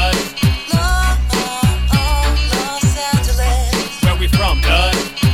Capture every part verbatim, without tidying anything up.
blood? Los Angeles. Where we from, blood?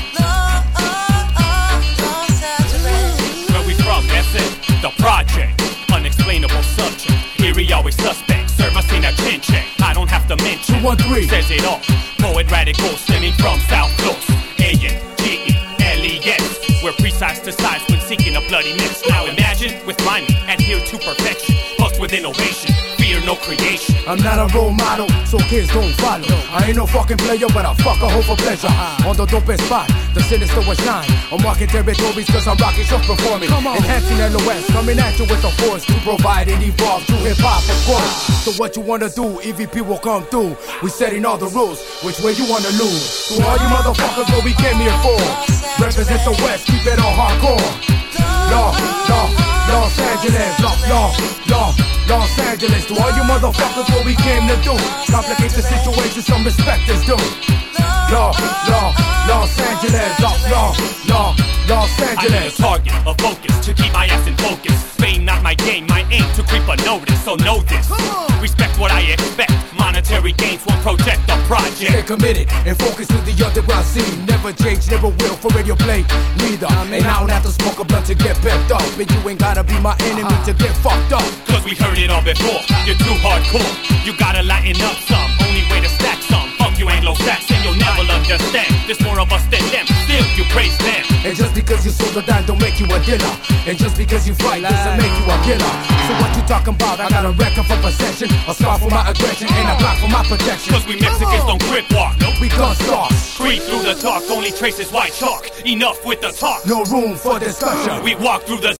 Los Angeles. Where we from, that's it. The project, unexplainable subject. Eerie, always suspect. Serve us in a chin check. I don't have to mention. two one three Says it all. Poet radical stemming from South Coast. A N G E L E S. We're precise to size when seeking a bloody mix. Now imagine with rhyming, adhere to perfection. Plus with innovation, fear no creation. I'm not a role model, so kids don't follow. I ain't no fucking player, but I fuck a hoe for pleasure. On the dopest spot, the sinister was shine. I'm walking territories cause I'm rocking show performing. Enhancing L O S, coming at you with the force to provide and evolve to hip-hop, of course. So what you wanna do, E V P will come through. We setting all the rules, which way you wanna lose. To all you motherfuckers, what we came here for. Represent the West, keep it all hardcore. Law, law, Los Angeles, law, law, law, Los Angeles. To all you motherfuckers, what we came to do. Complicate the situation, some respect is due. Law, law, Los Angeles, law, law, law, Los I need a Angeles. target, a focus, to keep my ass in focus. Fame not my game, my aim to creep unnoticed, so know this. Respect what I expect, monetary gains won't project a project. Stay committed and focus to the underground scene. Never change, never will for radio play, neither. And I don't have to smoke a blunt to get pepped up. And you ain't gotta be my enemy to get fucked up. Cause we heard it all before, you're too hardcore. You gotta lighten up some, only way to stack some. Fuck you Anglo-Saxon, you'll never understand. There's more of us than them, still you praise them. And just because you sold a dime don't make you a dinner. And just because you fight doesn't make you a killer. So what you talking about? I got a record for possession, a scar for my aggression, and a block for my protection. Cause we Mexicans don't grip walk, nope. We gun stars. Creep through the talk, only traces white chalk. Enough with the talk. No room for discussion. We walk through the